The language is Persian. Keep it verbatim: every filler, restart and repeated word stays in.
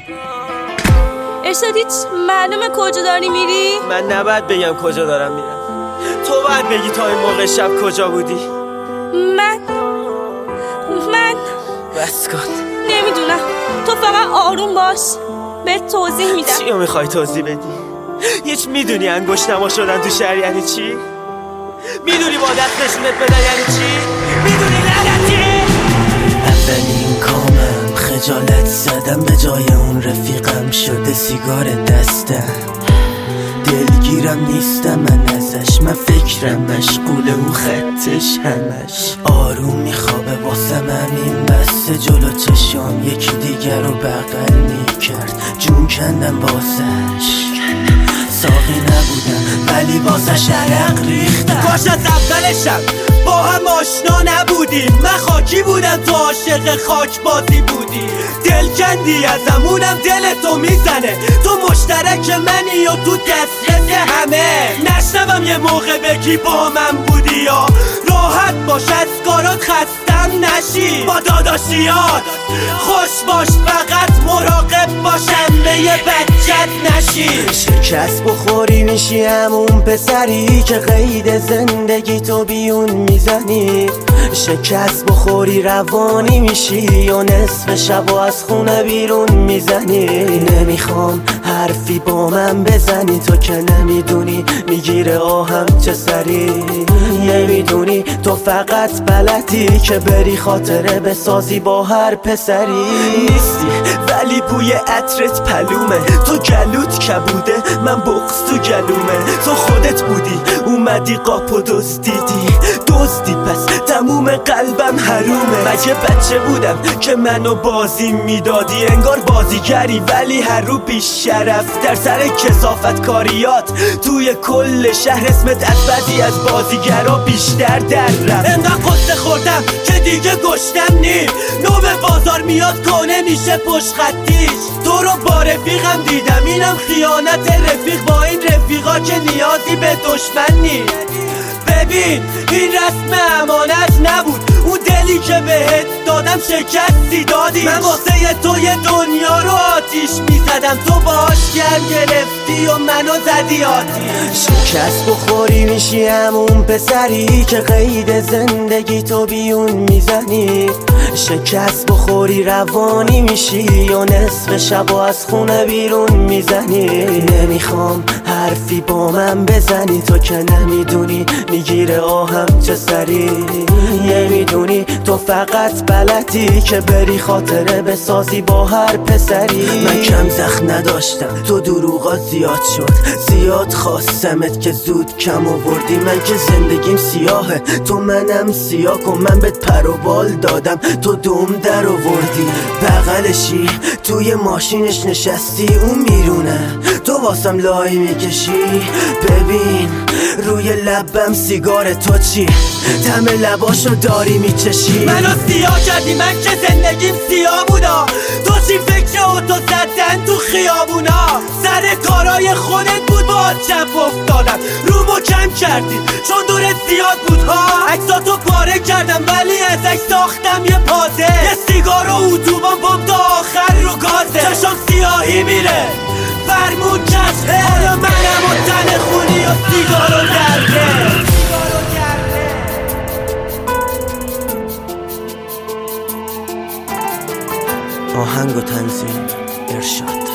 ارشاد هیچ معلومه کجا داری میری؟ من نباید بگم کجا دارم میرم، تو باید بگی تا این موقع شب کجا بودی. من من بس کن، نمیدونم، تو فقط آروم باش، بهت توضیح میدم. چی رو میخوای توضیح بدی؟ هیچ میدونی انگشت نما شدن تو شهر یعنی چی؟ میدونی با دست نشونت بدن یعنی چی؟ میدونی لعنتی؟ اولین کامم خجالت زدم، به جای اون رفیقم شده سیگار دستم. دلگیرم نیستم من ازش، من فکرم مشغول اون خطش همش. آروم میخوابه واسم همین بسته جلو چشام، یکی دیگر رو بغل میکرد، جون کندم بازش. ساقی نبودم ولی بازش عرق ریختم. کاش از اولشم با هم آشنا نبودیم، من خاکی بودم تو عاشق خاک بازی بودی. دل کندی ازم اونم دل تو میزنه، تو مشترک منی و تو دسترس همه. نشنوم یه موقع بگی با من بودی یا راحت باش از کارات خستم نشی. با داداشیات خوش باش، فقط مراقب باشم به یه بچت نشی. شکست بخوری میشی همون پسری که قید زندگی تو بیون میزنی. شکست بخوری روانی میشی یا نصف شب از خونه بیرون میزنی. نمیخوام حرفی با من بزنی، تو که نمیدونی میگیره آهم چه سری. نمیدونی تو فقط بلدی که بری خاطره بسازی با هر پسری. نیستی ولی بوی عطرت پلومه، تو گلوت کبوده من بغض تو گلومه. تو خودت بودی اومدی قاپو دزدیدی دزدی، پس تموم قلبم حرومه. مگه بچه بودم که منو بازی میدادی؟ انگار بازیگری ولی هر رو بیش شرف. در سر کثافت کاریات توی کل شهر اسمت از بعضی از بازیگرا بیشتر در رفت. انقدر قصه خوردم که دیگه گشتم نی، نو به بازار میاد کنه میشه پشت خطیش. تو رو با رفیقم دیدم، اینم خیانت رفیق با این رفیقا که نیازی به دشمن نی. ببین این رسم امانت نبود، اون دلی که بهت دادم شکستی دادی. من واسه تو یه دنیا رو آتیش میزدم، تو باش گرم گرفتی و منو زدی آتیش. شکست بخوری میشی همون پسری که قید زندگی تو بیون میزنی. شکست بخوری روانی میشی یا نصف شب از خونه بیرون میزنی. نمیخوام حرفی با من بزنی، تو که نمیدونی میگیره آهم چه سری. نمیدونی تو فقط بلدی که بری خاطره بسازی با هر پسری. من کم زخم نداشتم، تو دروغات زیاد شد، زیاد خواستمت که زود کم آوردی. من که زندگیم سیاهه تو منم سیاه کن، من بهت پر و بال دادم تو دوم در آوردی. بغلشی توی ماشینش نشستی اون میرونه، تو واسم لای میکشی. ببین روی لبم سیگار تو چی، دم لباشو داری میچشی. منو سیاه کردی، من که زندگیم سیاه بودا. تو چی فکر اوتو زدن تو خیابونا؟ سر کارای خودت بود با چپ افتادم، رومو کم کردی چون دورت زیاد بود ها. عکساتو پاره کردم ولی ازش ساختم یه پازه. یه سیگار و اتوبان بام تا آخر رو گازه. چشم سیاهی میره فرمون کشه، حالا منم و تن خونی و سیگارو درده. آهنگ و تنظیم ارشاد.